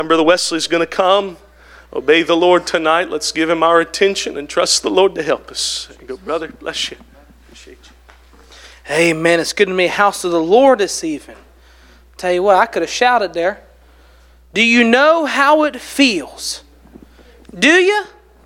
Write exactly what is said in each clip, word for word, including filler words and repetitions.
Brother Wesley's going to come. Obey the Lord tonight. Let's give him our attention and trust the Lord to help us. There you go, brother. Bless you. Appreciate you. Amen. It's good to be in the house of the Lord this evening. Tell you what, I could have shouted there. Do you know how it feels? Do you?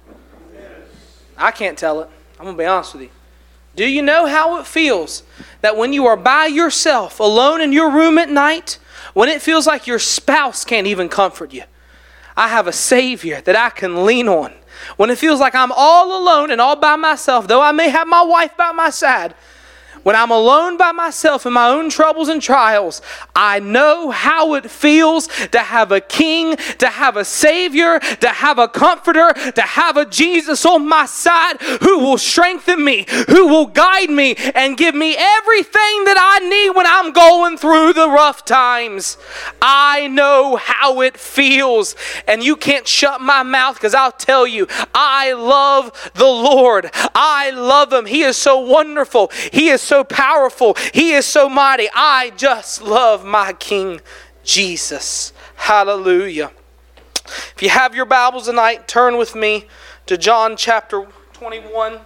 I can't tell it. I'm going to be honest with you. Do you know how it feels that when you are by yourself, alone in your room at night, when it feels like your spouse can't even comfort you? I have a Savior that I can lean on. When it feels like I'm all alone and all by myself, though I may have my wife by my side, when I'm alone by myself in my own troubles and trials, I know how it feels to have a king, to have a Savior, to have a comforter, to have a Jesus on my side who will strengthen me, who will guide me and give me everything that I need when I'm going through the rough times. I know how it feels, and you can't shut my mouth, because I'll tell you, I love the Lord. I love Him. He is so wonderful. He is so powerful. He is so mighty. I just love my King Jesus. Hallelujah. If you have your Bibles tonight, turn with me to John chapter twenty-one.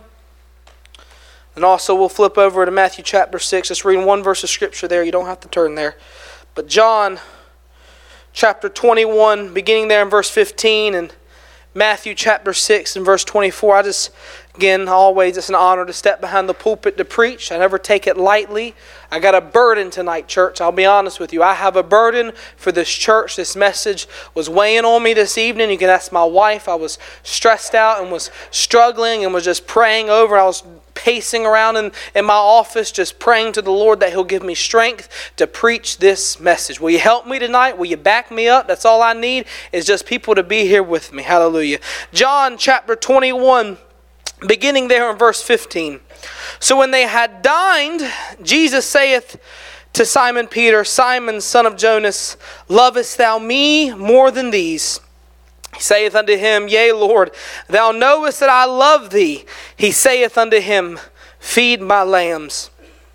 And also we'll flip over to Matthew chapter six. Just reading one verse of scripture there. You don't have to turn there. But John chapter twenty-one, beginning there in verse fifteen, and Matthew chapter six and verse twenty-four. I just, again, always it's an honor to step behind the pulpit to preach. I never take it lightly. I got a burden tonight, church. I'll be honest with you. I have a burden for this church. This message was weighing on me this evening. You can ask my wife. I was stressed out and was struggling and was just praying over. I was pacing around in, in my office just praying to the Lord that He'll give me strength to preach this message. Will you help me tonight? Will you back me up? That's all I need is just people to be here with me. Hallelujah. John chapter twenty-one, beginning there in verse fifteen. So when they had dined, Jesus saith to Simon Peter, Simon, son of Jonas, lovest thou me more than these? He saith unto him, Yea, Lord, thou knowest that I love thee. He saith unto him, Feed my lambs.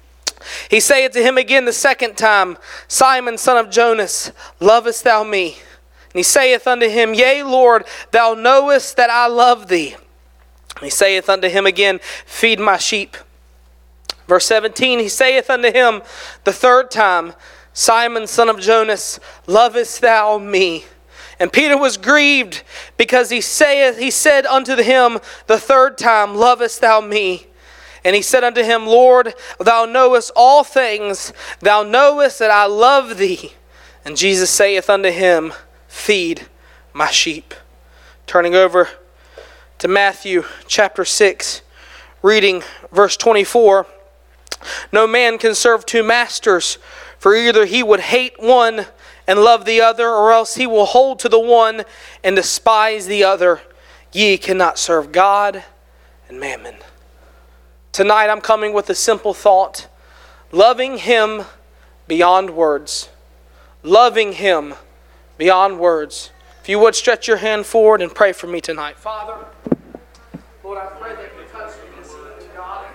He saith to him again the second time, Simon, son of Jonas, lovest thou me? And he saith unto him, Yea, Lord, thou knowest that I love thee. He saith unto him again, Feed my sheep. Verse seventeen, he saith unto him the third time, Simon, son of Jonas, lovest thou me? And Peter was grieved because he saith, he said unto him the third time, Lovest thou me? And he said unto him, Lord, thou knowest all things. Thou knowest that I love thee. And Jesus saith unto him, Feed my sheep. Turning over to Matthew chapter six, reading verse twenty-four. No man can serve two masters, for either he would hate one and love the other, or else he will hold to the one and despise the other. Ye cannot serve God and mammon. Tonight I'm coming with a simple thought. Loving Him beyond words. Loving Him beyond words. If you would stretch your hand forward and pray for me tonight. Father, Lord, I pray that you touch me this evening, God.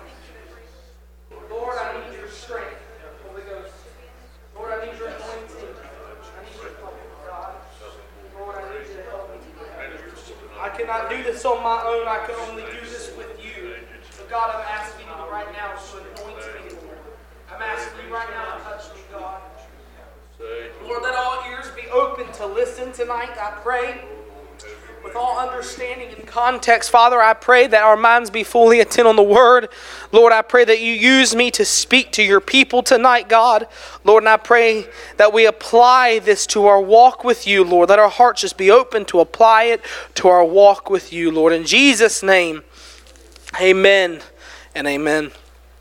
Lord, I need your strength, Holy Ghost. Lord, I need your anointing. I need your help, God. Lord, I need you to help me today. I cannot do this on my own. I can only do this with you. So God, I'm asking you right now to anoint me, Lord. I'm asking you right now to touch me, God. Lord, let all ears be open to listen tonight, I pray. With all understanding and context, Father, I pray that our minds be fully intent on the Word. Lord, I pray that you use me to speak to your people tonight, God. Lord, and I pray that we apply this to our walk with you, Lord. Let our hearts just be open to apply it to our walk with you, Lord. In Jesus' name, amen and amen.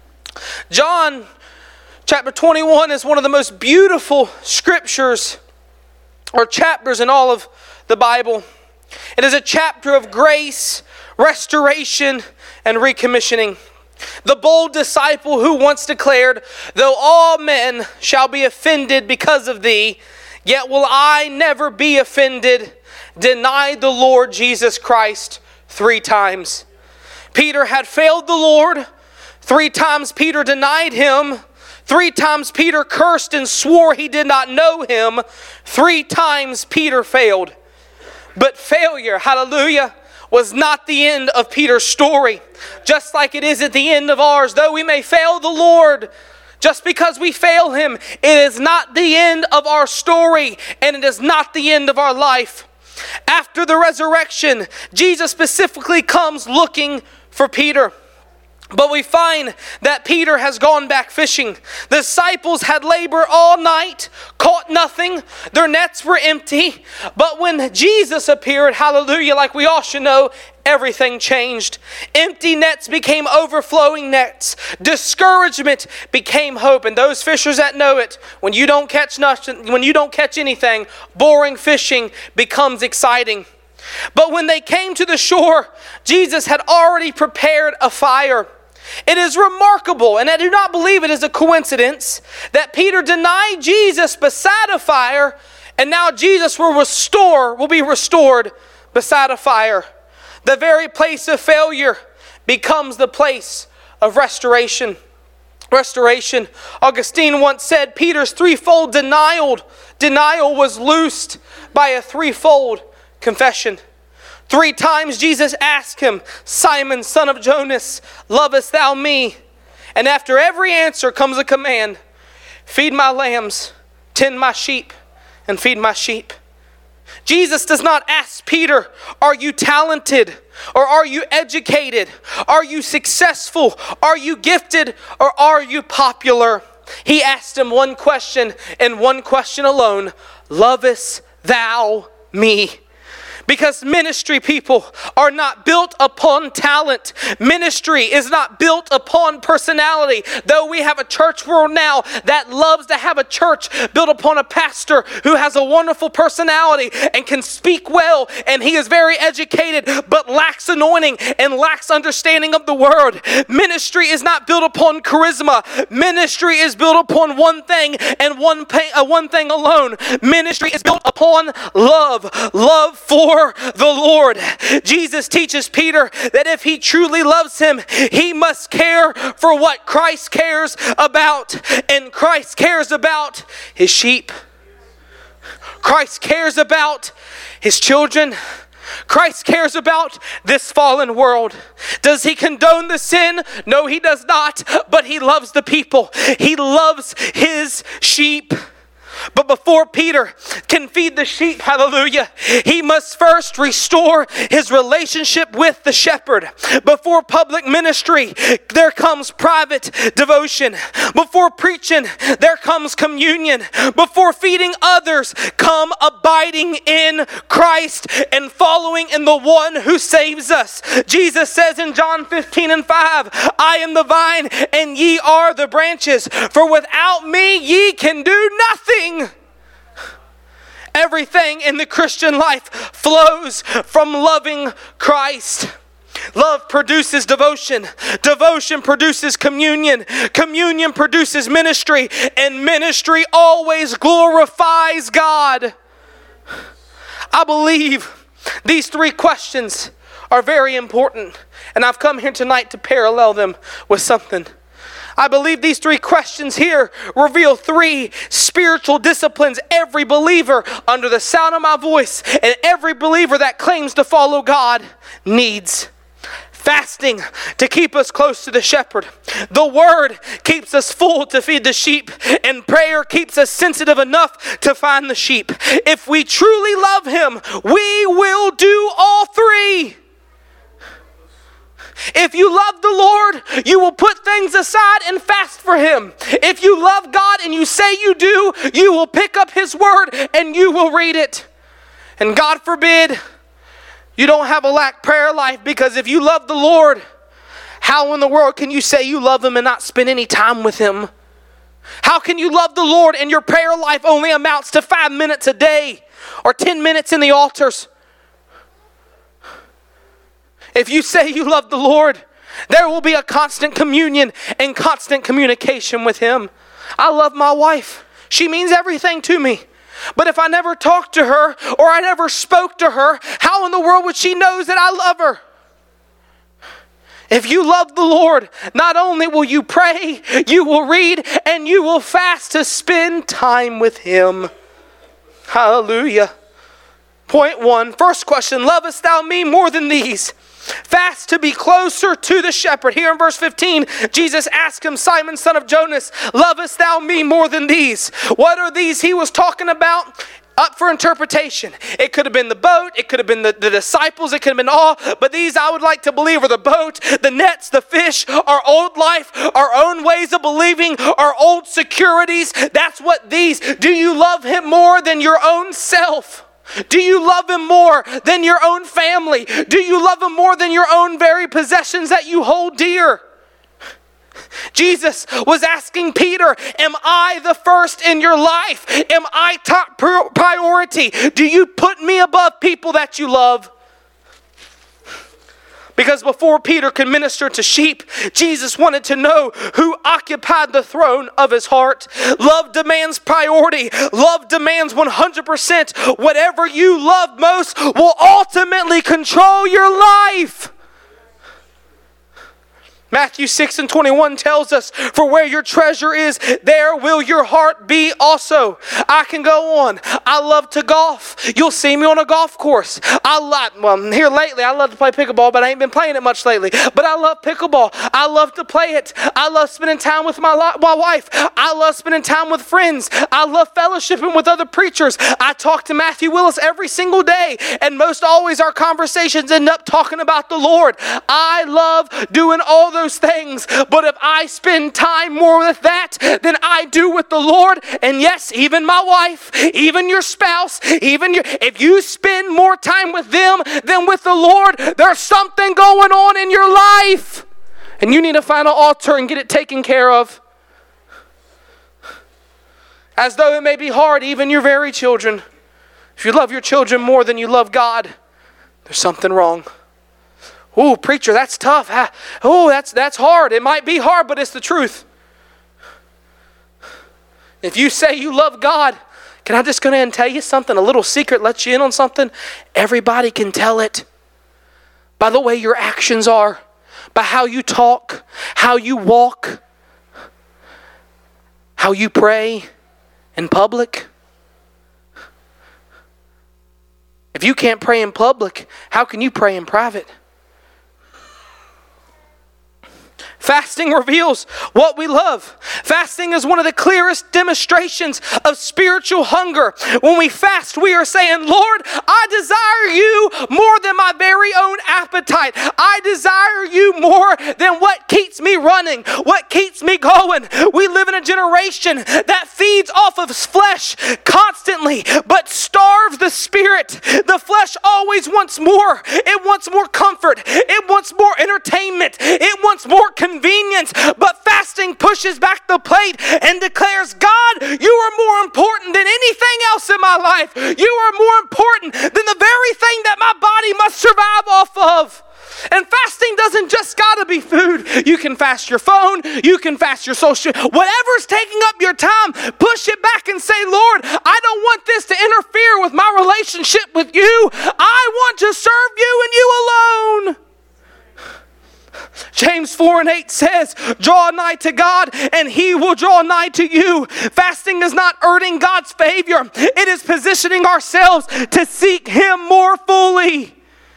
John chapter twenty-one is one of the most beautiful scriptures or chapters in all of the Bible. It is a chapter of grace, restoration, and recommissioning. The bold disciple who once declared, Though all men shall be offended because of thee, yet will I never be offended, denied the Lord Jesus Christ three times. Peter had failed the Lord. Three times Peter denied him. Three times Peter cursed and swore he did not know him. Three times Peter failed. But failure, hallelujah, was not the end of Peter's story. Just like it is at the end of ours. Though we may fail the Lord, just because we fail Him, it is not the end of our story, and it is not the end of our life. After the resurrection, Jesus specifically comes looking for Peter. But we find that Peter has gone back fishing. The disciples had labored all night, caught nothing. Their nets were empty. But when Jesus appeared, hallelujah, like we all should know, everything changed. Empty nets became overflowing nets. Discouragement became hope. And those fishers that know it, when you don't catch nothing, when you don't catch anything, boring fishing becomes exciting. But when they came to the shore, Jesus had already prepared a fire. It is remarkable, and I do not believe it is a coincidence, that Peter denied Jesus beside a fire, and now Jesus will restore, will be restored beside a fire. The very place of failure becomes the place of restoration. Restoration. Augustine once said Peter's threefold denial, denial was loosed by a threefold confession. Three times Jesus asked him, Simon, son of Jonas, lovest thou me? And after every answer comes a command, feed my lambs, tend my sheep, and feed my sheep. Jesus does not ask Peter, are you talented? Or are you educated? Are you successful? Are you gifted? Or are you popular? He asked him one question and one question alone. Lovest thou me? Because ministry, people, are not built upon talent. Ministry is not built upon personality. Though we have a church world now that loves to have a church built upon a pastor who has a wonderful personality and can speak well, and he is very educated but lacks anointing and lacks understanding of the word. Ministry is not built upon charisma. Ministry is built upon one thing and one, pay, uh, one thing alone. Ministry is built upon love. Love for the Lord. Jesus teaches Peter that if he truly loves him, he must care for what Christ cares about. And Christ cares about his sheep. Christ cares about his children. Christ cares about this fallen world. Does he condone the sin? No, he does not. But he loves the people. He loves his sheep. But before Peter can feed the sheep, hallelujah, he must first restore his relationship with the shepherd. Before public ministry, there comes private devotion. Before preaching, there comes communion. Before feeding others, come abiding in Christ and following in the one who saves us. Jesus says in John fifteen and five, I am the vine and ye are the branches. For without me ye can do nothing. Everything in the Christian life flows from loving Christ. Love produces devotion. Devotion produces communion. Communion produces ministry. And ministry always glorifies God. I believe these three questions are very important. And I've come here tonight to parallel them with something. I believe these three questions here reveal three spiritual disciplines every believer under the sound of my voice and every believer that claims to follow God needs. Fasting to keep us close to the shepherd. The word keeps us full to feed the sheep. And prayer keeps us sensitive enough to find the sheep. If we truly love him, we will do all three. If you love the Lord, you will put things aside and fast for him. If you love God and you say you do, you will pick up his word and you will read it. And God forbid you don't have a lack prayer life, because if you love the Lord, how in the world can you say you love him and not spend any time with him? How can you love the Lord and your prayer life only amounts to five minutes a day or ten minutes in the altars? If you say you love the Lord, there will be a constant communion and constant communication with him. I love my wife. She means everything to me. But if I never talked to her or I never spoke to her, how in the world would she know that I love her? If you love the Lord, not only will you pray, you will read, and you will fast to spend time with Him. Hallelujah. Point one, first question, lovest thou me more than these? Fast to be closer to the shepherd. Here in verse fifteen, Jesus asked him, Simon, son of Jonas, lovest thou me more than these? What are these he was talking about? Up for interpretation. It could have been the boat. It could have been the, the disciples. It could have been all. But these I would like to believe are the boat, the nets, the fish, our old life, our own ways of believing, our old securities. That's what these. Do you love Him more than your own self? Do you love Him more than your own family? Do you love Him more than your own very possessions that you hold dear? Jesus was asking Peter, am I the first in your life? Am I top priority? Do you put me above people that you love? Because before Peter could minister to sheep, Jesus wanted to know who occupied the throne of his heart. Love demands priority. Love demands one hundred percent. Whatever you love most will ultimately control your life. Matthew six and twenty-one tells us, for where your treasure is, there will your heart be also. I can go on. I love to golf. You'll see me on a golf course. I love, well, here lately, I love to play pickleball, but I ain't been playing it much lately. But I love pickleball. I love to play it. I love spending time with my, my wife. I love spending time with friends. I love fellowshipping with other preachers. I talk to Matthew Willis every single day, and most always our conversations end up talking about the Lord. I love doing all those things, but if I spend time more with that than I do with the Lord, and yes, even my wife, even your spouse, even your, if you spend more time with them than with the Lord, there's something going on in your life, and you need to find an altar and get it taken care of. As though it may be hard, even your very children. If you love your children more than you love God, there's something wrong. Oh, preacher, that's tough. Oh, that's that's hard. It might be hard, but it's the truth. If you say you love God, can I just go ahead and tell you something? A little secret, let you in on something. Everybody can tell it by the way your actions are, by how you talk, how you walk, how you pray in public. If you can't pray in public, how can you pray in private? Fasting reveals what we love. Fasting is one of the clearest demonstrations of spiritual hunger. When we fast, we are saying, Lord, I desire you more than my very own appetite. I desire you more than what keeps me running, what keeps me going. We live in a generation that feeds off of flesh constantly, but starves the spirit. The flesh always wants more. It wants more comfort. It wants more entertainment. It wants more convenience, but fasting pushes back the plate and declares, God, you are more important than anything else in my life. You are more important than the very thing that my body must survive off of. And fasting doesn't just gotta be food. You can fast your phone. You can fast your social. Whatever's taking up your time, push it back and say, Lord, I don't want this to interfere with my relationship with you. I want to serve you and you alone. James four and eight says, draw nigh to God and He will draw nigh to you. Fasting is not earning God's favor. It is positioning ourselves to seek Him more fully.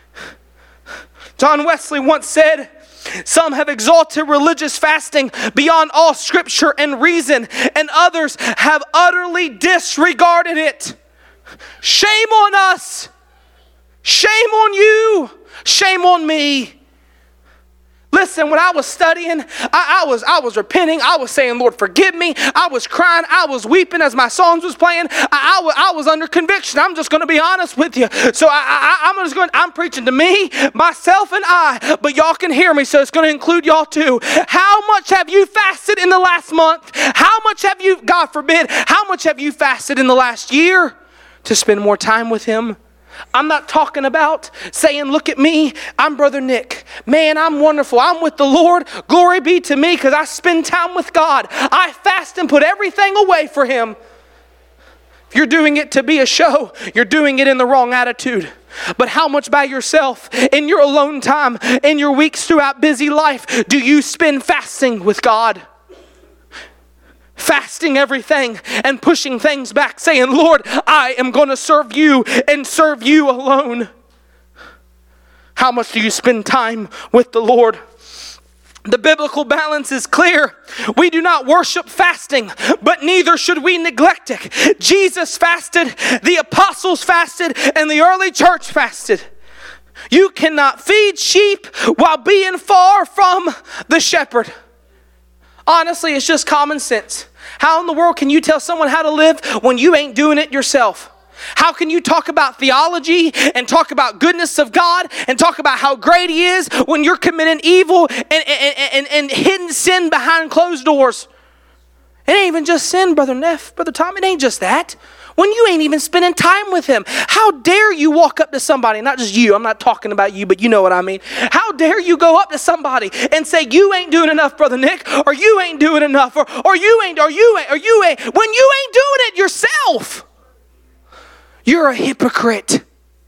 John Wesley once said, some have exalted religious fasting beyond all scripture and reason, and others have utterly disregarded it. Shame on us. Shame on you. Shame on me. Listen, when I was studying, I, I was I was repenting. I was saying, Lord, forgive me. I was crying. I was weeping as my songs was playing. I, I, was, I was under conviction. I'm just going to be honest with you. So I, I, I'm just going. I'm preaching to me, myself, and I. But y'all can hear me, so it's going to include y'all too. How much have you fasted in the last month? How much have you, God forbid, how much have you fasted in the last year to spend more time with Him? I'm not talking about saying, look at me, I'm Brother Nick. Man, I'm wonderful. I'm with the Lord. Glory be to me because I spend time with God. I fast and put everything away for Him. If you're doing it to be a show, you're doing it in the wrong attitude. But how much by yourself, in your alone time, in your weeks throughout busy life, do you spend fasting with God? Fasting everything and pushing things back, saying, Lord, I am going to serve you and serve you alone. How much do you spend time with the Lord? The biblical balance is clear. We do not worship fasting, but neither should we neglect it. Jesus fasted, the apostles fasted, and the early church fasted. You cannot feed sheep while being far from the shepherd. Honestly, it's just common sense. How in the world can you tell someone how to live when you ain't doing it yourself? How can you talk about theology and talk about goodness of God and talk about how great He is when you're committing evil and, and, and, and hidden sin behind closed doors? It ain't even just sin, Brother Neff, Brother Tom. It ain't just that. When you ain't even spending time with Him. How dare you walk up to somebody, not just you, I'm not talking about you, but you know what I mean. How dare you go up to somebody and say, you ain't doing enough, Brother Nick, or you ain't doing enough, or, or you ain't, or you ain't, or you ain't, when you ain't doing it yourself. You're a hypocrite.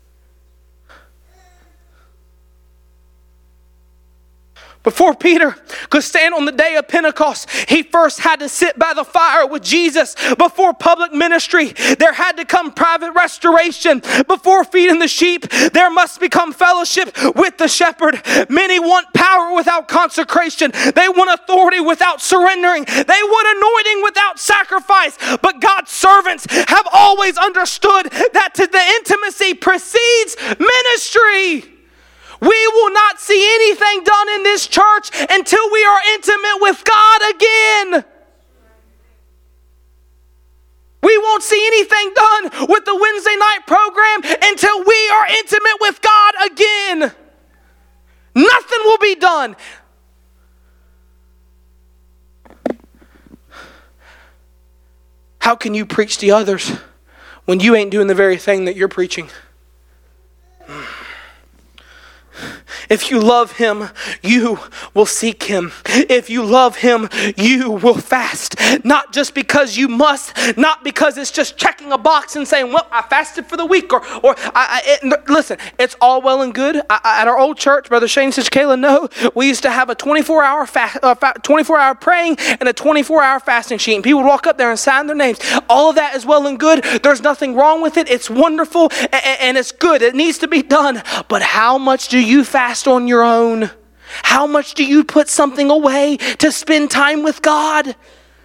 Before Peter could stand on the day of Pentecost, he first had to sit by the fire with Jesus. Before public ministry, there had to come private restoration. Before feeding the sheep, there must become fellowship with the shepherd. Many want power without consecration. They want authority without surrendering. They want anointing without sacrifice. But God's servants have always understood that to the intimacy precedes ministry. We will not see anything done in this church until we are intimate with God again. We won't see anything done with the Wednesday night program until we are intimate with God again. Nothing will be done. How can you preach to others when you ain't doing the very thing that you're preaching? If you love Him, you will seek Him. If you love Him, you will fast. Not just because you must, not because it's just checking a box and saying, well, I fasted for the week. Or, or I, I, it, listen, it's all well and good. I, I, at our old church, Brother Shane and Sister Kayla know, we used to have a twenty-four hour fast, uh, twenty-four hour praying and a twenty-four hour fasting sheet. And people would walk up there and sign their names. All of that is well and good. There's nothing wrong with it. It's wonderful and, and it's good. It needs to be done. But how much do you fast on your own? How much do you put something away to spend time with God?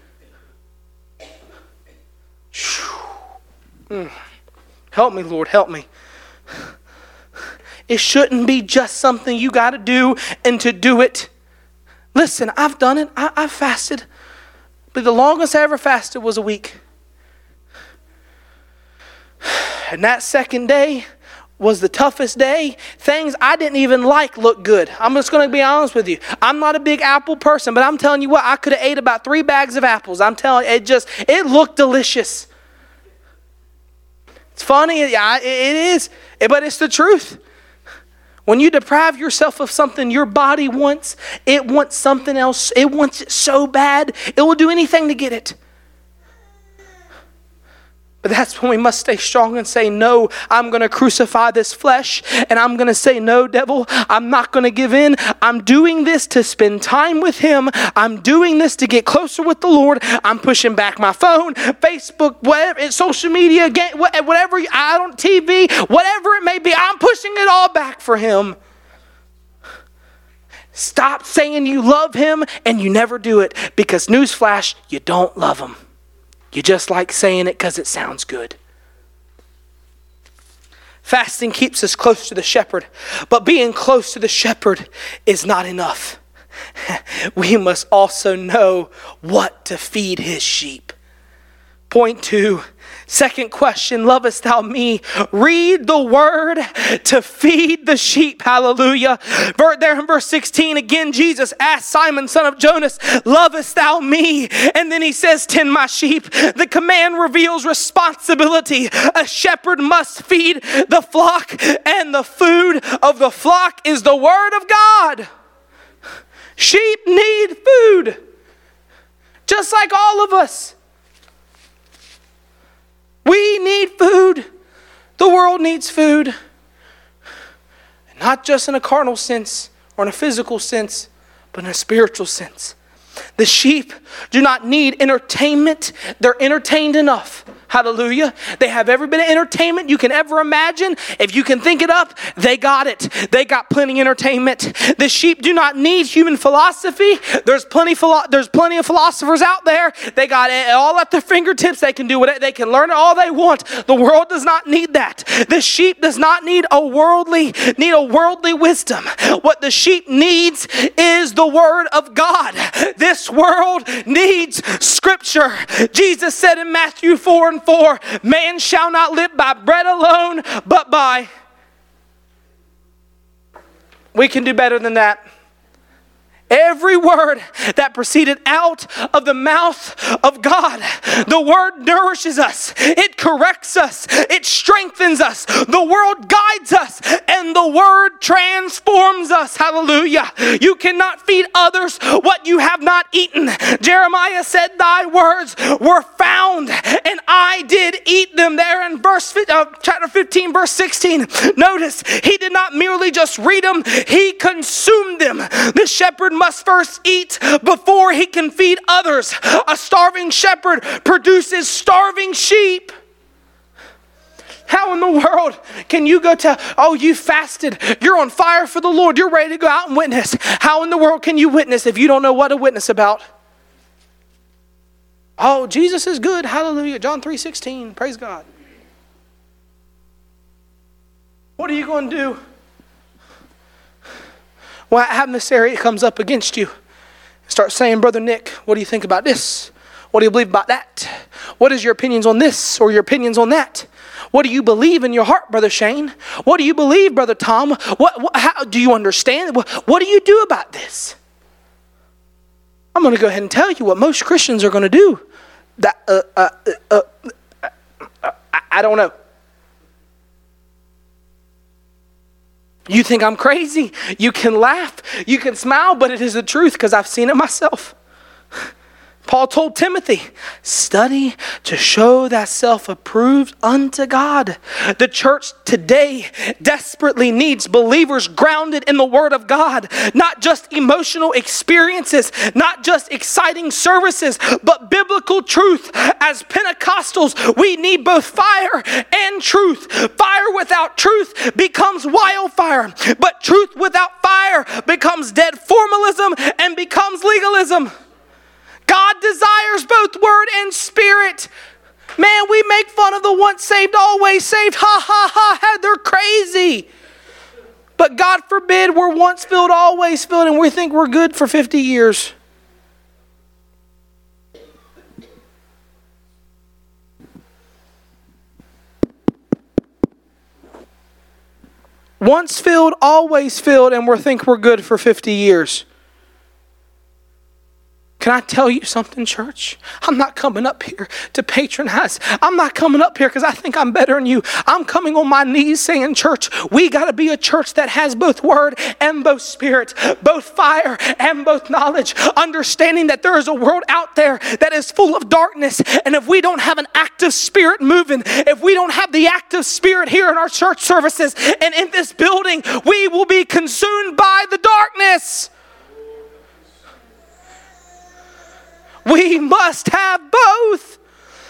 Mm. Help me, Lord, help me. It shouldn't be just something you got to do and to do it. Listen, I've done it. I, I've fasted. But the longest I ever fasted was a week. And that second day was the toughest day. Things I didn't even like looked good. I'm just going to be honest with you. I'm not a big apple person, but I'm telling you what, I could have ate about three bags of apples. I'm telling you, it just, it looked delicious. It's funny, yeah, it is, but it's the truth. When you deprive yourself of something your body wants, it wants something else. It wants it so bad, it will do anything to get it. But that's when we must stay strong and say, no, I'm going to crucify this flesh. And I'm going to say, no, devil, I'm not going to give in. I'm doing this to spend time with Him. I'm doing this to get closer with the Lord. I'm pushing back my phone, Facebook, whatever, social media, whatever, I don't, T V, whatever it may be. I'm pushing it all back for Him. Stop saying you love Him and you never do it, because newsflash, you don't love Him. You just like saying it because it sounds good. Fasting keeps us close to the shepherd, but being close to the shepherd is not enough. We must also know what to feed His sheep. Point two. Second question, lovest thou me? Read the word to feed the sheep. Hallelujah. There in verse sixteen, again, Jesus asked Simon, son of Jonas, lovest thou me? And then He says, tend my sheep. The command reveals responsibility. A shepherd must feed the flock, and the food of the flock is the word of God. Sheep need food, just like all of us. We need food. The world needs food. And not just in a carnal sense or in a physical sense, but in a spiritual sense. The sheep do not need entertainment. They're entertained enough. Hallelujah. They have every bit of entertainment you can ever imagine. If you can think it up, they got it. They got plenty of entertainment. The sheep do not need human philosophy. There's plenty, philo- there's plenty of philosophers out there. They got it all at their fingertips. They can do what they can learn it all they want. The world does not need that. The sheep does not need a worldly need a worldly wisdom. What the sheep needs is the word of God. This world needs scripture. Jesus said in Matthew four and four, man shall not live by bread alone, but by... We can do better than that. Every word that proceeded out of the mouth of God. The word nourishes us. It corrects us. It strengthens us. The word guides us. And the word transforms us. Hallelujah. You cannot feed others what you have not eaten. Jeremiah said, thy words were found and I did eat them. There in verse uh, chapter fifteen, verse sixteen. Notice, he did not merely just read them. He consumed them. The shepherd must first eat before he can feed others. A starving shepherd produces starving sheep. How in the world can you go to, oh, you fasted, you're on fire for the Lord, you're ready to go out and witness. How in the world can you witness if you don't know what to witness about? Oh, Jesus is good, hallelujah, John three sixteen, praise God. What are you going to do when an adversary comes up against you? Start saying, Brother Nick, what do you think about this? What do you believe about that? What is your opinions on this or your opinions on that? What do you believe in your heart, Brother Shane? What do you believe, Brother Tom? What, what how do you understand? What, what do you do about this? I'm going to go ahead and tell you what most Christians are going to do. That uh, uh, uh, uh, uh, I, I don't know. You think I'm crazy? You can laugh, you can smile, but it is the truth because I've seen it myself. Paul told Timothy, study to show thyself approved unto God. The church today desperately needs believers grounded in the Word of God. Not just emotional experiences, not just exciting services, but biblical truth. As Pentecostals, we need both fire and truth. Fire without truth becomes wildfire, but truth without fire becomes dead formalism and becomes legalism. God desires both word and spirit. Man, we make fun of the once saved, always saved. Ha, ha, ha. They're crazy. But God forbid we're once filled, always filled, and we think we're good for fifty years. Once filled, always filled, and we think we're good for fifty years. Can I tell you something, church? I'm not coming up here to patronize. I'm not coming up here because I think I'm better than you. I'm coming on my knees saying, church, we got to be a church that has both word and both spirit, both fire and both knowledge, understanding that there is a world out there that is full of darkness. And if we don't have an active spirit moving, if we don't have the active spirit here in our church services and in this building, we will be consumed by the darkness. We must have both.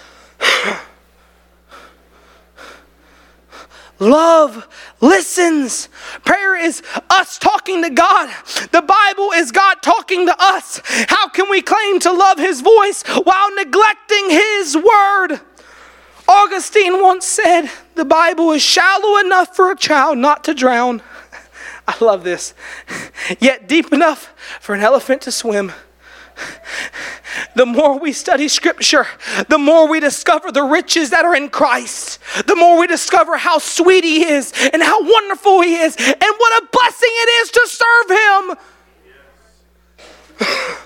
Love listens. Prayer is us talking to God. The Bible is God talking to us. How can we claim to love His voice while neglecting His word? Augustine once said, the Bible is shallow enough for a child not to drown. I love this. Yet deep enough for an elephant to swim. The more we study Scripture, the more we discover the riches that are in Christ. The more we discover how sweet He is and how wonderful He is and what a blessing it is to serve Him.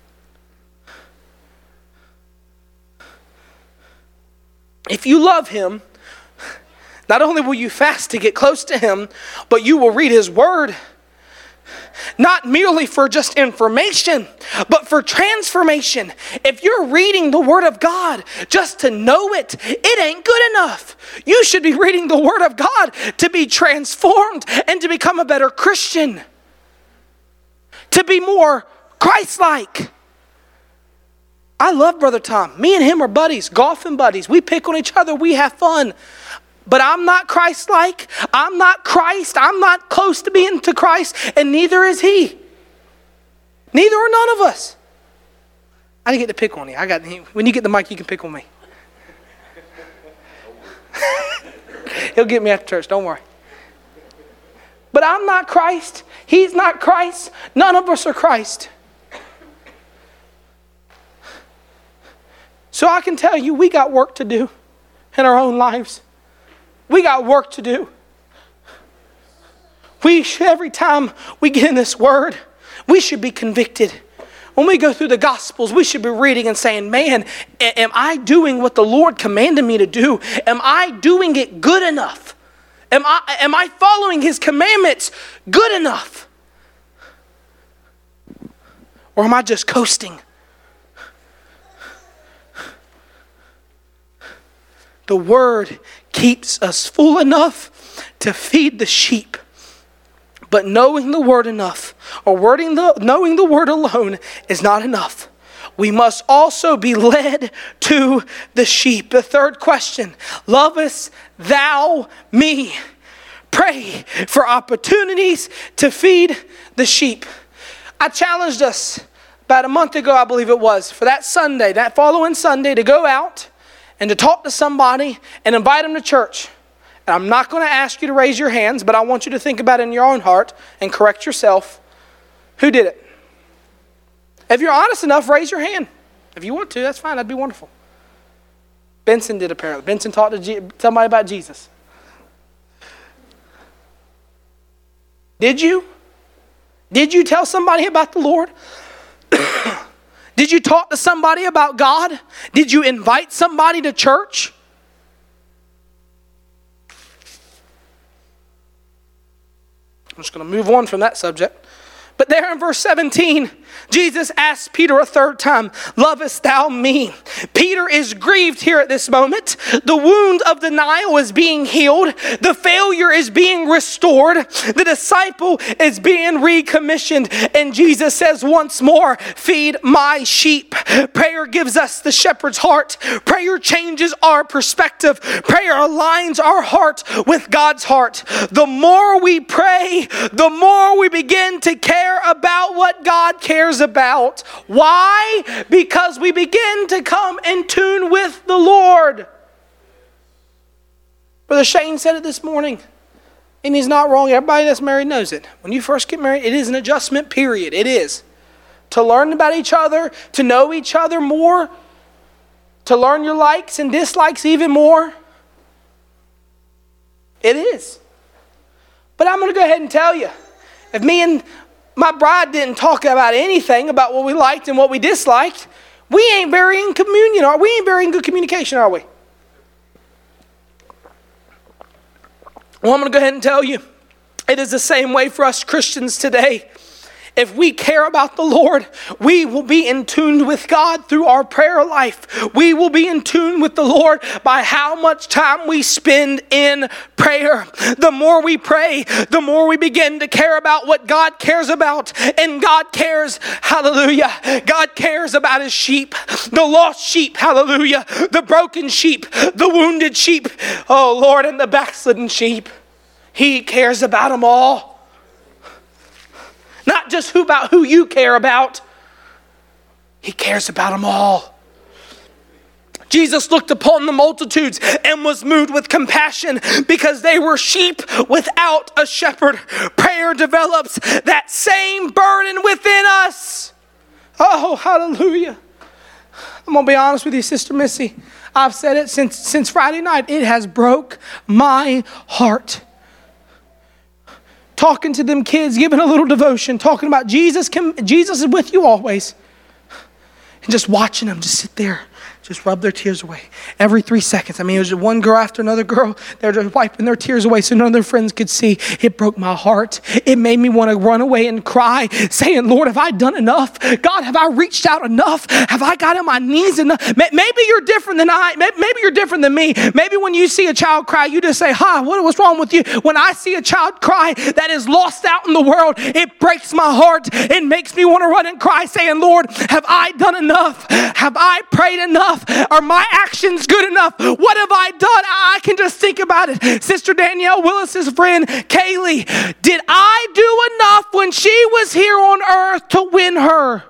If you love Him, not only will you fast to get close to Him, but you will read His Word. Not merely for just information, but for transformation. If you're reading the Word of God just to know it, it ain't good enough. You should be reading the Word of God to be transformed and to become a better Christian. To be more Christ-like. I love Brother Tom. Me and him are buddies, golfing buddies. We pick on each other. We have fun. But I'm not Christ-like. I'm not Christ. I'm not close to being to Christ. And neither is he. Neither are none of us. I didn't get to pick on you. I got, when you get the mic, you can pick on me. He'll get me after church. Don't worry. But I'm not Christ. He's not Christ. None of us are Christ. So I can tell you, we got work to do in our own lives. We got work to do. We should, every time we get in this word, we should be convicted. When we go through the Gospels, we should be reading and saying, man, am I doing what the Lord commanded me to do? Am I doing it good enough? Am I, am I following His commandments good enough? Or am I just coasting? The Word keeps us full enough to feed the sheep. But knowing the Word enough, or wording the, knowing the Word alone is not enough. We must also be led to the sheep. The third question, lovest thou me? Pray for opportunities to feed the sheep. I challenged us about a month ago, I believe it was, for that Sunday, that following Sunday, to go out and to talk to somebody and invite them to church. And I'm not going to ask you to raise your hands, but I want you to think about it in your own heart and correct yourself. Who did it? If you're honest enough, raise your hand. If you want to, that's fine. That'd be wonderful. Benson did apparently. Benson talked to G- somebody about Jesus. Did you? Did you tell somebody about the Lord? Did you talk to somebody about God? Did you invite somebody to church? I'm just going to move on from that subject. But there in verse seventeen, Jesus asked Peter a third time, lovest thou me? Peter is grieved here at this moment. The wound of denial is being healed. The failure is being restored. The disciple is being recommissioned. And Jesus says once more, feed my sheep. Prayer gives us the shepherd's heart. Prayer changes our perspective. Prayer aligns our heart with God's heart. The more we pray, the more we begin to care about what God cares about. Why? Because we begin to come in tune with the Lord. Brother Shane said it this morning, and he's not wrong. Everybody that's married knows it. When you first get married, it is an adjustment period. It is. To learn about each other, to know each other more, to learn your likes and dislikes even more. It is. But I'm going to go ahead and tell you, if me and my bride didn't talk about anything about what we liked and what we disliked, we ain't very in communion, or we ain't very in good communication, are we? Well, I'm going to go ahead and tell you, it is the same way for us Christians today. If we care about the Lord, we will be in tune with God through our prayer life. We will be in tune with the Lord by how much time we spend in prayer. The more we pray, the more we begin to care about what God cares about. And God cares, hallelujah, God cares about His sheep. The lost sheep, hallelujah. The broken sheep, the wounded sheep, oh Lord, and the backslidden sheep. He cares about them all. Not just who about who you care about. He cares about them all. Jesus looked upon the multitudes and was moved with compassion because they were sheep without a shepherd. Prayer develops that same burden within us. Oh, hallelujah. I'm going to be honest with you, Sister Missy. I've said it since, since Friday night. It has broke my heart. Talking to them kids, giving a little devotion, talking about Jesus. Can, Jesus is with you always. And just watching them just sit there, just rub their tears away. Every three seconds. I mean, it was one girl after another girl. They were just wiping their tears away so none of their friends could see. It broke my heart. It made me want to run away and cry, saying, Lord, have I done enough? God, have I reached out enough? Have I got on my knees enough? Maybe you're different than I. Maybe you're different than me. Maybe when you see a child cry, you just say, hi, what, what's wrong with you? When I see a child cry that is lost out in the world, it breaks my heart. It makes me want to run and cry, saying, Lord, have I done enough? Have I prayed enough? Are my actions good enough? What have I done? I can just think about it. Sister Danielle Willis's friend, Kaylee, did I do enough when she was here on earth to win her?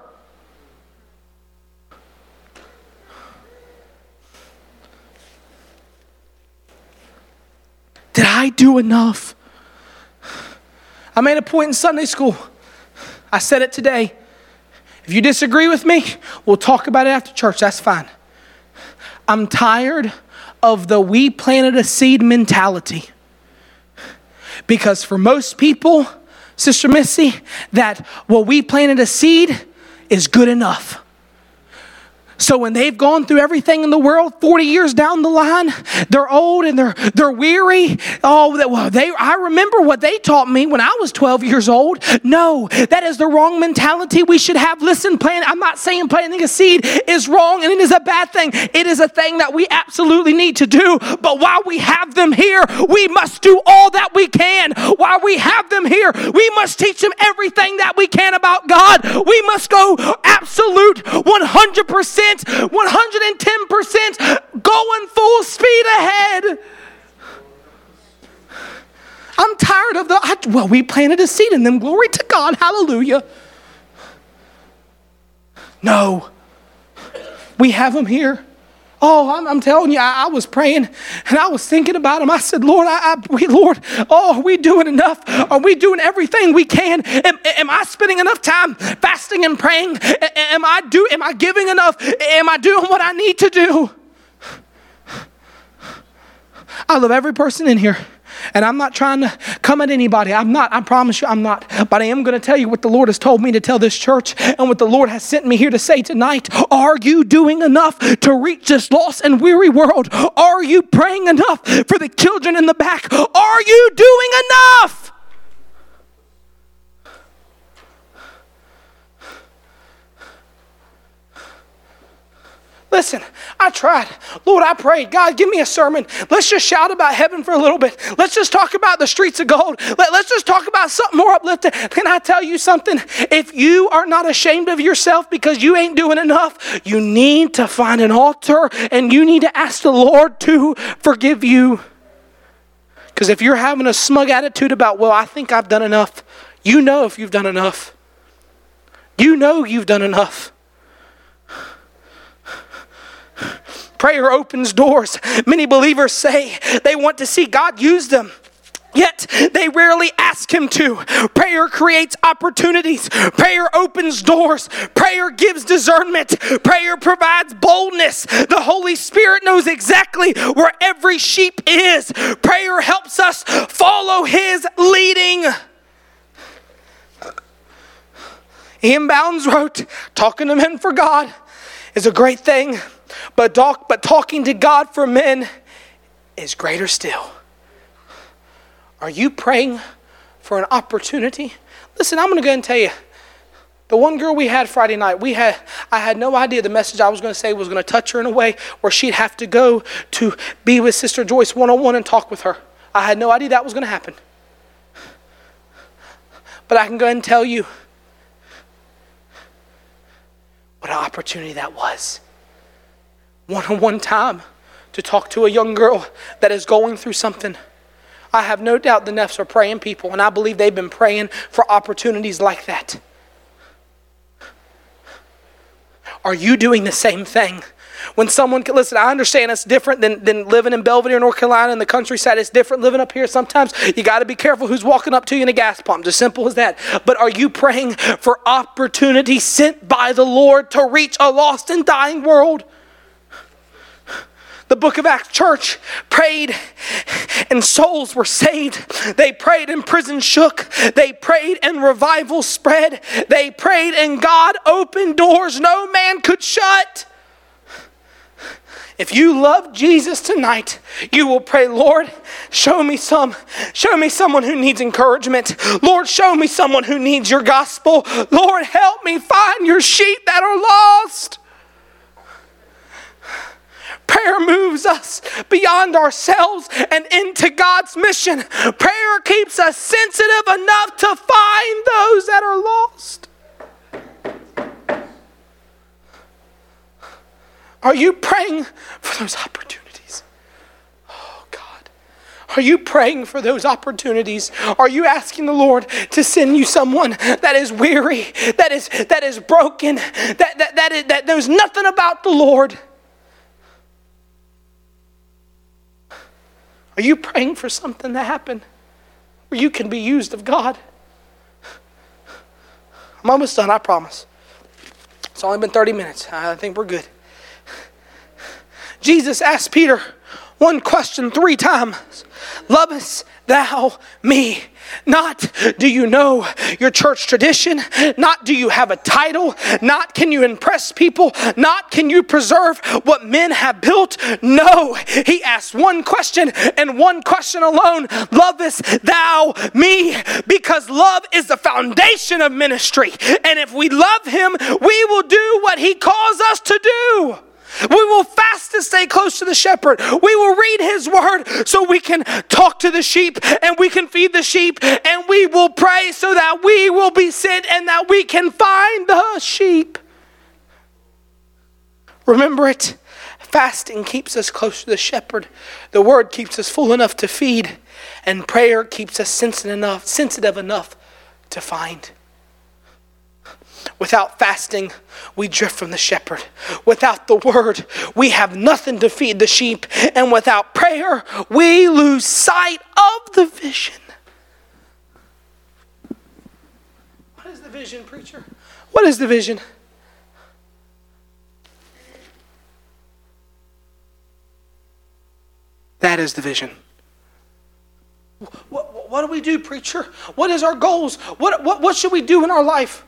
Did I do enough? I made a point in Sunday school. I said it today. If you disagree with me, we'll talk about it after church. That's fine. I'm tired of the we planted a seed mentality. Because for most people, Sister Missy, that, well, we planted a seed is good enough. So when they've gone through everything in the world, forty years down the line, they're old and they're they're weary. Oh, well, they I remember what they taught me when I was twelve years old. No, that is the wrong mentality we should have. Listen, plant, I'm not saying planting a seed is wrong and it is a bad thing. It is a thing that we absolutely need to do. But while we have them here, we must do all that we can. While we have them here, we must teach them everything that we can about God. We must go absolute one hundred percent. one hundred ten percent going full speed ahead. I'm tired of the, I, well, we planted a seed in them. Glory to God. Hallelujah. No. We have them here. Oh, I'm, I'm telling you, I, I was praying and I was thinking about them. I said, Lord, I, I, we, Lord, oh, are we doing enough? Are we doing everything we can? Am, am I spending enough time fasting and praying? Am I do? Am I giving enough? Am I doing what I need to do? I love every person in here. And I'm not trying to come at anybody. I'm not. I promise you I'm not. But I am going to tell you what the Lord has told me to tell this church and what the Lord has sent me here to say tonight. Are you doing enough to reach this lost and weary world? Are you praying enough for the children in the back? Are you doing enough? Listen, I tried. Lord, I prayed. God, give me a sermon. Let's just shout about heaven for a little bit. Let's just talk about the streets of gold. Let, let's just talk about something more uplifting. Can I tell you something? If you are not ashamed of yourself because you ain't doing enough, you need to find an altar and you need to ask the Lord to forgive you. Because if you're having a smug attitude about, well, I think I've done enough, you know if you've done enough. You know you've done enough. Prayer opens doors. Many believers say they want to see God use them, yet they rarely ask Him to. Prayer creates opportunities. Prayer opens doors. Prayer gives discernment. Prayer provides boldness. The Holy Spirit knows exactly where every sheep is. Prayer helps us follow His leading. Ian Bounds wrote, talking to men for God is a great thing. But talk, but talking to God for men is greater still. Are you praying for an opportunity? Listen, I'm going to go ahead and tell you. The one girl we had Friday night, we had I had no idea the message I was going to say was going to touch her in a way where she'd have to go to be with Sister Joyce one-on-one and talk with her. I had no idea that was going to happen. But I can go ahead and tell you what an opportunity that was. One-on-one time to talk to a young girl that is going through something. I have no doubt the Neffs are praying people, and I believe they've been praying for opportunities like that. Are you doing the same thing? When someone, listen, I understand it's different than, than living in Belvedere, North Carolina, in the countryside. It's different living up here. Sometimes you got to be careful who's walking up to you in a gas pump. As simple as that. But are you praying for opportunity sent by the Lord to reach a lost and dying world? The Book of Acts church prayed and souls were saved. They prayed and prison shook. They prayed and revival spread. They prayed and God opened doors no man could shut. If you love Jesus tonight, you will pray, Lord, show me some, show me someone who needs encouragement. Lord, show me someone who needs your gospel. Lord, help me find your sheep that are lost. Prayer moves us beyond ourselves and into God's mission. Prayer keeps us sensitive enough to find those that are lost. Are you praying for those opportunities? Oh God. Are you praying for those opportunities? Are you asking the Lord to send you someone that is weary, that is that is broken, that that that, is, that knows nothing about the Lord? Are you praying for something to happen where you can be used of God? I'm almost done, I promise. It's only been thirty minutes. I think we're good. Jesus asked Peter one question three times. Lovest thou me? Not do you know your church tradition? Not do you have a title? Not can you impress people? Not can you preserve what men have built? No. He asked one question and one question alone. Lovest thou me? Because love is the foundation of ministry. And if we love him, we will do what he calls us to do. We will fast to stay close to the shepherd. We will read his word so we can talk to the sheep and we can feed the sheep, and we will pray so that we will be sent and that we can find the sheep. Remember it. Fasting keeps us close to the shepherd. The word keeps us full enough to feed, and prayer keeps us sensitive enough, sensitive enough to find. Without fasting, we drift from the shepherd. Without the word, we have nothing to feed the sheep. And without prayer, we lose sight of the vision. What is the vision, preacher? What is the vision? That is the vision. What, what do we do, preacher? What is our goals? What, what, what should we do in our life?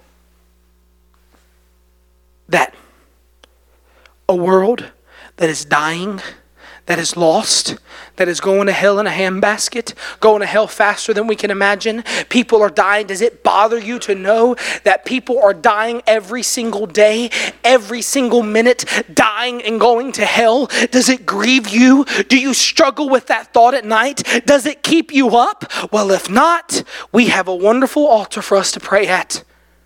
That a world that is dying, that is lost, that is going to hell in a handbasket, going to hell faster than we can imagine. People are dying. Does it bother you to know that people are dying every single day, every single minute, dying and going to hell? Does it grieve you? Do you struggle with that thought at night? Does it keep you up? Well, if not, we have a wonderful altar for us to pray at.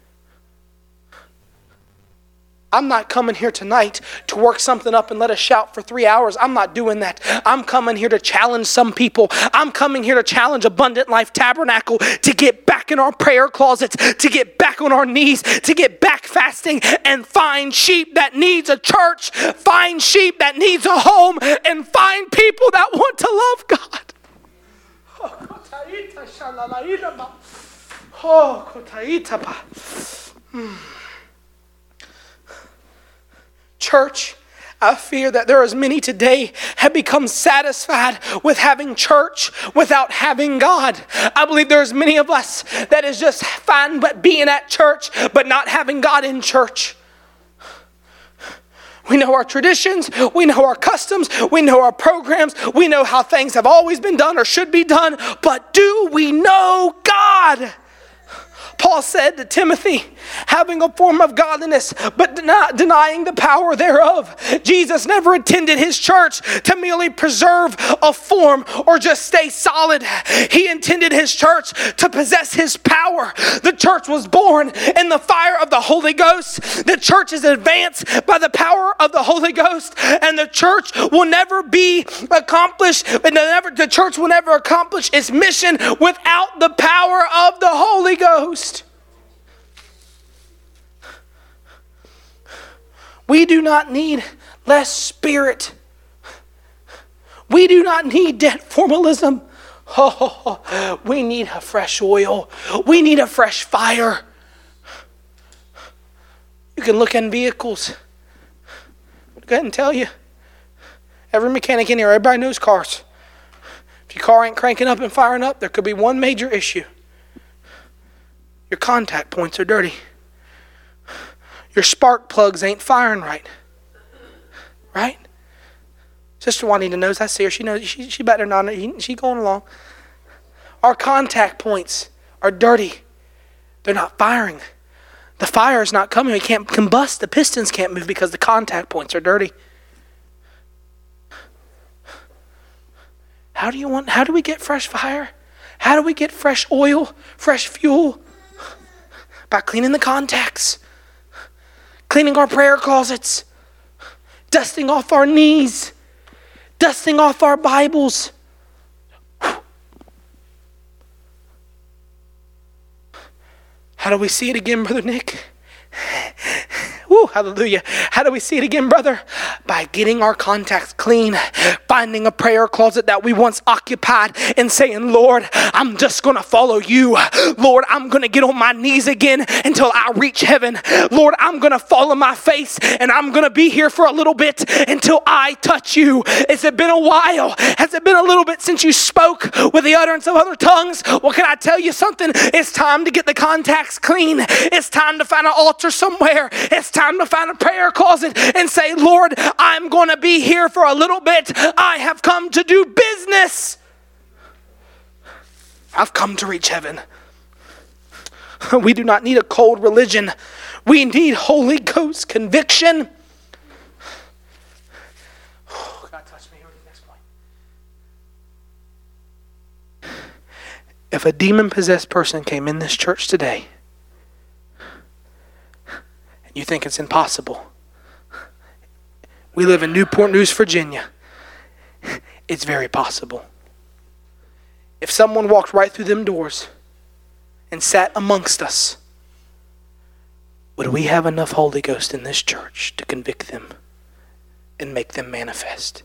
I'm not coming here tonight to work something up and let us shout for three hours. I'm not doing that. I'm coming here to challenge some people. I'm coming here to challenge Abundant Life Tabernacle to get back in our prayer closets, to get back on our knees, to get back fasting and find sheep that needs a church, find sheep that needs a home, and find people that want to love God. Oh, church, I fear that there is many today have become satisfied with having church without having God. I believe there's many of us that is just fine but being at church but not having God in church. We know our traditions, we know our customs, we know our programs, we know how things have always been done or should be done, but do we know God? Paul said to Timothy, having a form of godliness, but not denying the power thereof. Jesus never intended his church to merely preserve a form or just stay solid. He intended his church to possess his power. The church was born in the fire of the Holy Ghost. The church is advanced by the power of the Holy Ghost. And the church will never be accomplished, and never, the church will never accomplish its mission without the power of the Holy Ghost. We do not need less spirit. We do not need dead formalism. Oh, we need a fresh oil. We need a fresh fire. You can look in vehicles. I'll go ahead and tell you. Every mechanic in here, everybody knows cars. If your car ain't cranking up and firing up, there could be one major issue. Your contact points are dirty. Your spark plugs ain't firing right. Right? Sister Juanita knows. I see her. She knows. She, she better not. She going along. Our contact points are dirty. They're not firing. The fire is not coming. We can't combust. The pistons can't move because the contact points are dirty. How do you want? How do we get fresh fire? How do we get fresh oil, fresh fuel? By cleaning the contacts, cleaning our prayer closets, dusting off our knees, dusting off our Bibles. How do we see it again, Brother Nick? Woo, hallelujah. How do we see it again, brother? By getting our contacts clean, finding a prayer closet that we once occupied and saying, Lord, I'm just going to follow you. Lord, I'm going to get on my knees again until I reach heaven. Lord, I'm going to fall on my face and I'm going to be here for a little bit until I touch you. Has it been a while? Has it been a little bit since you spoke with the utterance of other tongues? Well, can I tell you something? It's time to get the contacts clean. It's time to find an altar somewhere. It's time to find a prayer closet and say, Lord, I'm going to be here for a little bit. I have come to do business. I've come to reach heaven. We do not need a cold religion. We need Holy Ghost conviction. Oh, God, touch me here at the next point. If a demon-possessed person came in this church today, and you think it's impossible, we live in Newport News, Virginia. It's very possible. If someone walked right through them doors and sat amongst us, would we have enough Holy Ghost in this church to convict them and make them manifest?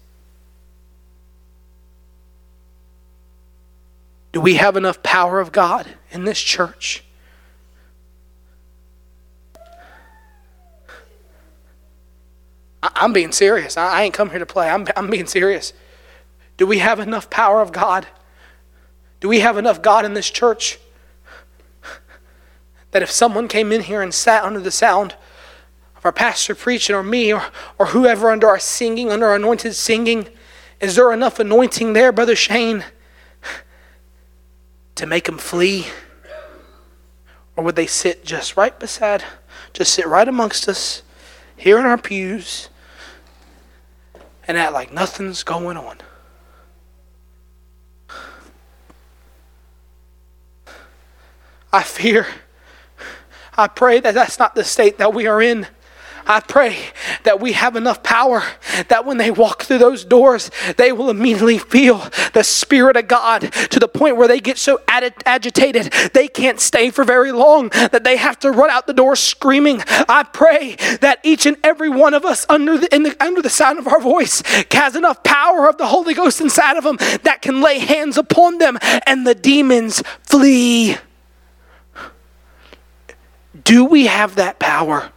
Do we have enough power of God in this church? I'm being serious. I ain't come here to play. I'm, I'm being serious. Do we have enough power of God? Do we have enough God in this church that if someone came in here and sat under the sound of our pastor preaching or me or, or whoever under our singing, under our anointed singing, is there enough anointing there, Brother Shane, to make them flee? Or would they sit just right beside, just sit right amongst us, here in our pews, and act like nothing's going on? I fear, I pray that that's not the state that we are in. I pray that we have enough power that when they walk through those doors, they will immediately feel the Spirit of God to the point where they get so ag- agitated they can't stay for very long, that they have to run out the door screaming. I pray that each and every one of us under the, in the, under the sound of our voice has enough power of the Holy Ghost inside of them that can lay hands upon them and the demons flee. Do we have that power?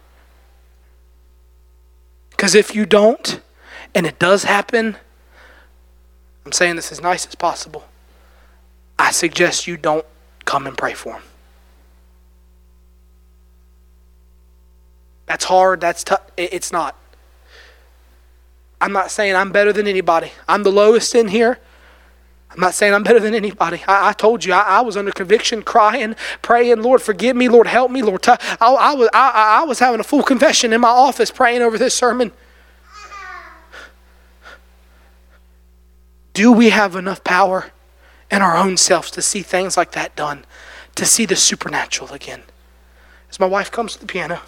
Because if you don't, and it does happen, I'm saying this as nice as possible, I suggest you don't come and pray for them. That's hard, that's tough. It's not. I'm not saying I'm better than anybody. I'm the lowest in here. I'm not saying I'm better than anybody. I, I told you, I, I was under conviction, crying, praying, Lord, forgive me, Lord, help me, Lord. T- I, I, was, I, I was having a full confession in my office praying over this sermon. Do we have enough power in our own selves to see things like that done, to see the supernatural again? As my wife comes to the piano,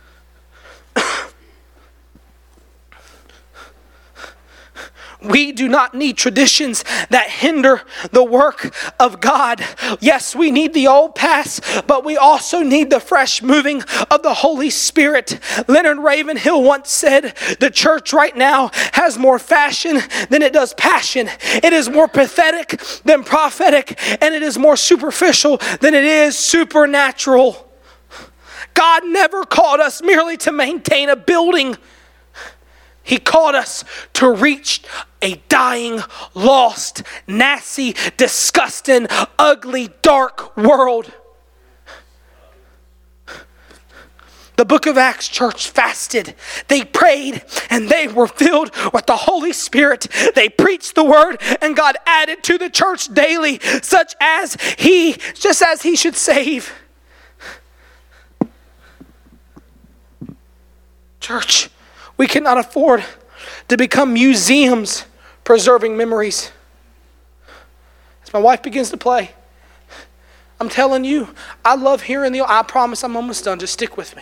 we do not need traditions that hinder the work of God. Yes, we need the old past, but we also need the fresh moving of the Holy Spirit. Leonard Ravenhill once said, the church right now has more fashion than it does passion. It is more pathetic than prophetic, and it is more superficial than it is supernatural. God never called us merely to maintain a building. He called us to reach a dying, lost, nasty, disgusting, ugly, dark world. The book of Acts church fasted. They prayed and they were filled with the Holy Spirit. They preached the word and God added to the church daily such as he, just as he should save. Church, we cannot afford to become museums preserving memories. As my wife begins to play, I'm telling you, I love hearing the, I promise I'm almost done, just stick with me.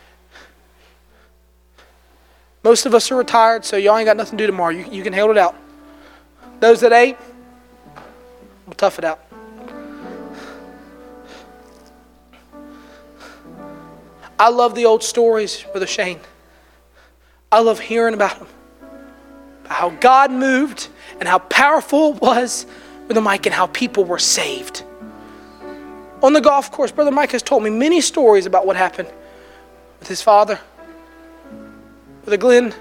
Most of us are retired, so y'all ain't got nothing to do tomorrow. You, you can hold it out. Those that ain't, we'll tough it out. I love the old stories, Brother Shane. I love hearing about them. About how God moved and how powerful it was with the mic and how people were saved. On the golf course, Brother Mike has told me many stories about what happened with his father, Brother Glenn.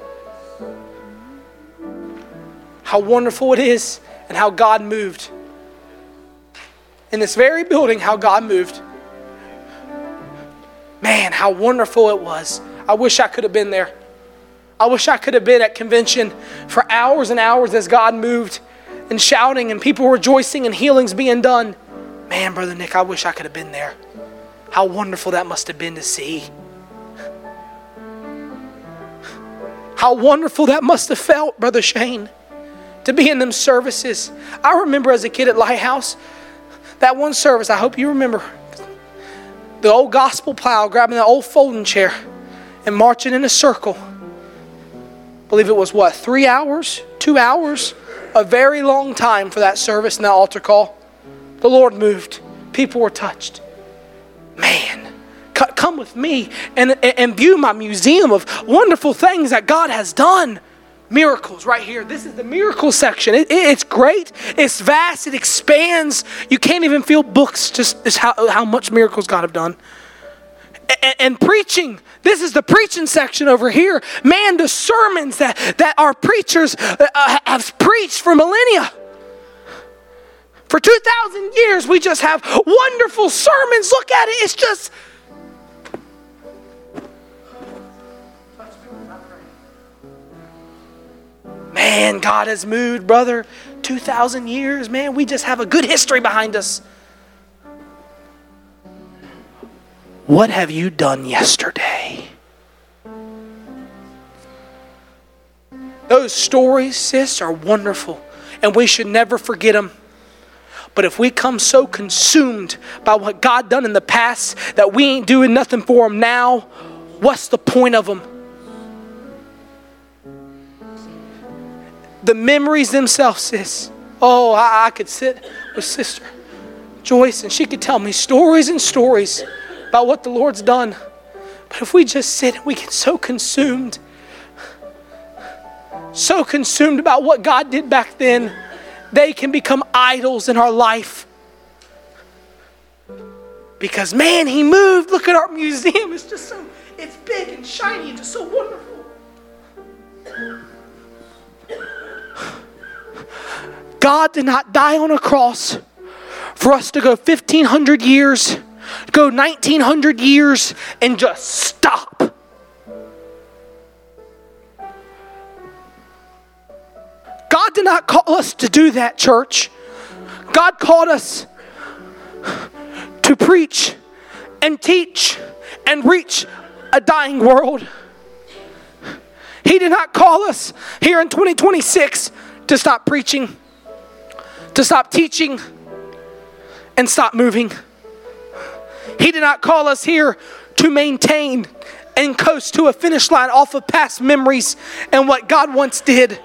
How wonderful it is and how God moved. In this very building, how God moved. Man, how wonderful it was. I wish I could have been there. I wish I could have been at convention for hours and hours as God moved and shouting and people rejoicing and healings being done. Man, Brother Nick, I wish I could have been there. How wonderful that must have been to see. How wonderful that must have felt, Brother Shane, to be in them services. I remember as a kid at Lighthouse, that one service, I hope you remember, the old gospel plow grabbing the old folding chair and marching in a circle. I believe it was what, three hours, two hours? A very long time for that service and that altar call. The Lord moved. People were touched. Man, come with me and, and view my museum of wonderful things that God has done. Miracles right here. This is the miracle section. It, it, it's great. It's vast. It expands. You can't even feel books just as how, how much miracles God have done. And, and preaching. This is the preaching section over here. Man, the sermons that, that our preachers uh, have preached for millennia. For two thousand years, we just have wonderful sermons. Look at it. It's just... Man, God has moved, brother. two thousand years, man. We just have a good history behind us. What have you done yesterday? Those stories, sis, are wonderful. And we should never forget them. But if we come so consumed by what God done in the past that we ain't doing nothing for him now, what's the point of them? The memories themselves, sis. Oh, I, I could sit with Sister Joyce and she could tell me stories and stories about what the Lord's done. But if we just sit and we get so consumed, so consumed about what God did back then, they can become idols in our life. Because man, he moved. Look at our museum. It's just so, it's big and shiny and just so wonderful. God did not die on a cross for us to go fifteen hundred years, go nineteen hundred years, and just stop. God did not call us to do that, church. God called us to preach and teach and reach a dying world. He did not call us here in twenty twenty-six to stop preaching, to stop teaching, and stop moving. He did not call us here to maintain and coast to a finish line off of past memories and what God once did.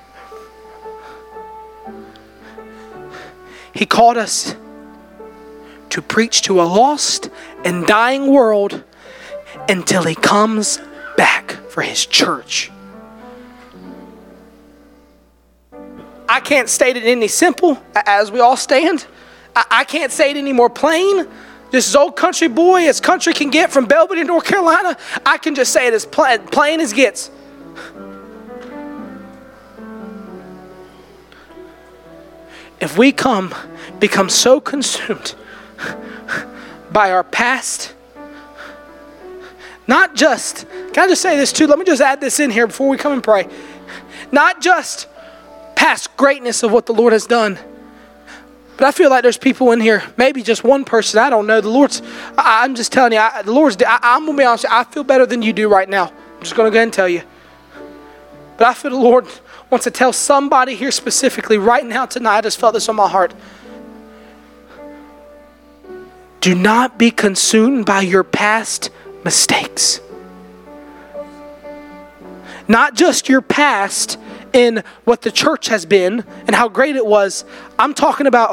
He called us to preach to a lost and dying world until he comes back for his church. I can't state it any simple as we all stand. I can't say it any more plain. This is old country boy as country can get from Belvedere, North Carolina. I can just say it as plain, plain as gets. If we come, become so consumed by our past, Not just, can I just say this too? Let me just add this in here before we come and pray. Not just past greatness of what the Lord has done, but I feel like there's people in here, maybe just one person, I don't know. The Lord's, I, I'm just telling you, I, the Lord's, I, I'm going to be honest with you, I feel better than you do right now. I'm just going to go ahead and tell you. But I feel the Lord wants to tell somebody here specifically right now tonight. I just felt this on my heart. Do not be consumed by your past mistakes. Not just your past in what the church has been and how great it was. I'm talking about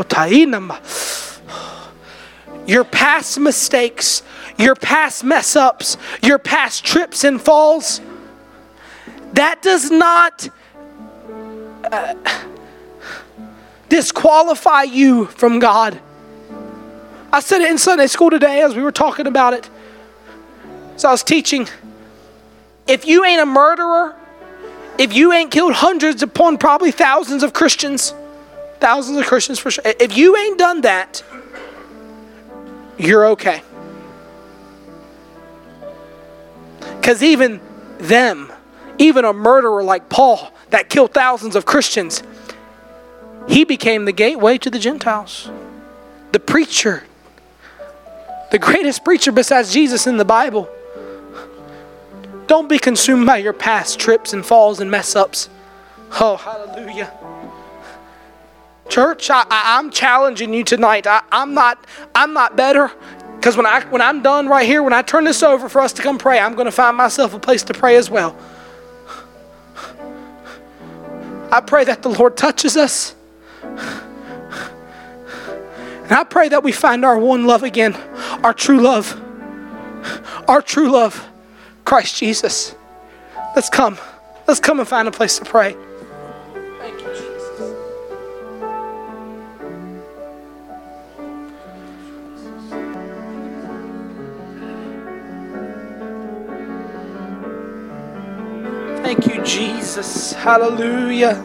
oh, your past mistakes, your past mess ups, your past trips and falls. That does not uh, disqualify you from God. I said it in Sunday school today as we were talking about it. So I was teaching. If you ain't a murderer, if you ain't killed hundreds upon probably thousands of Christians, thousands of Christians for sure. If you ain't done that, you're okay. Because even them, even a murderer like Paul that killed thousands of Christians, he became the gateway to the Gentiles. The preacher, the greatest preacher besides Jesus in the Bible. Don't be consumed by your past trips and falls and mess ups. Oh, hallelujah. Church, I, I, I'm challenging you tonight. I, I'm not, I'm not better. Because when, I, when I'm done right here, when I turn this over for us to come pray, I'm going to find myself a place to pray as well. I pray that the Lord touches us. And I pray that we find our one love again. Our true love. Our true love. Christ Jesus. Let's come. Let's come and find a place to pray. Thank you, Jesus. Thank you, Jesus. Hallelujah.